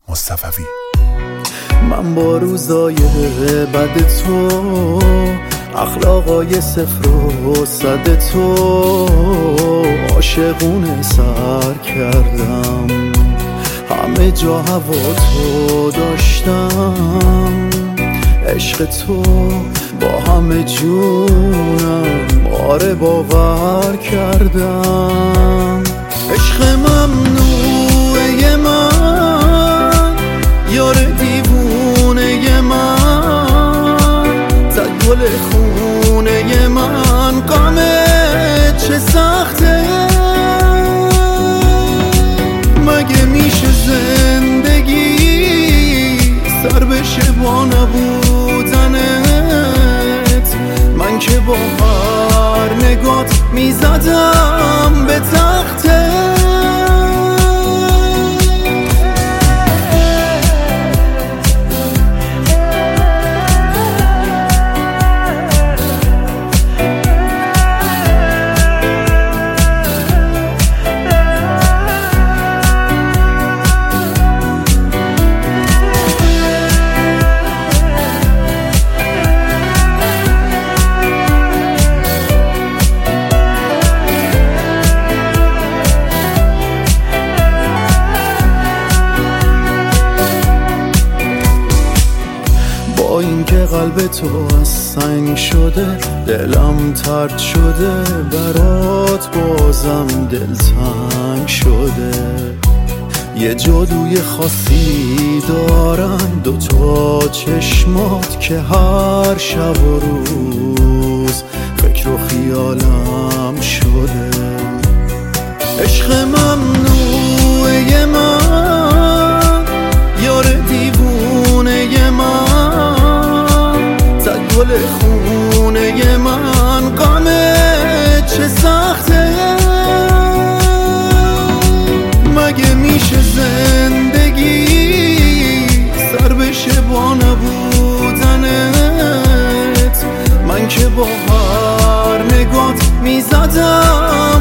مصطفی. من با روزای بد تو، اخلاقای صفر و صد تو، عاشقونه سر کردم، همه جا هوا تو داشتم، عشق تو با همه جونم، آره باور کردم. عشق ممنوعه من، یار دیوونه من، زد گل خونه من، غمه چه سخته، مگه میشه زندگی سر بشه با نبودنت؟ من که با هر نگات میزدم به تخته. با اینکه قلب تو از سنگ شده، دلم ترد شده، برات بازم دلتنگ شده. یه جادوی خاصی دارن دوتا چشمات که هر شب و روز فکر و خیالم شده. عشق ممنوعه من، یار دیوونه من، زد گل خونه من، غمه چه سخته، مگه میشه زندگی سر بشه با نبودنت؟ من که با هر نگات میزدم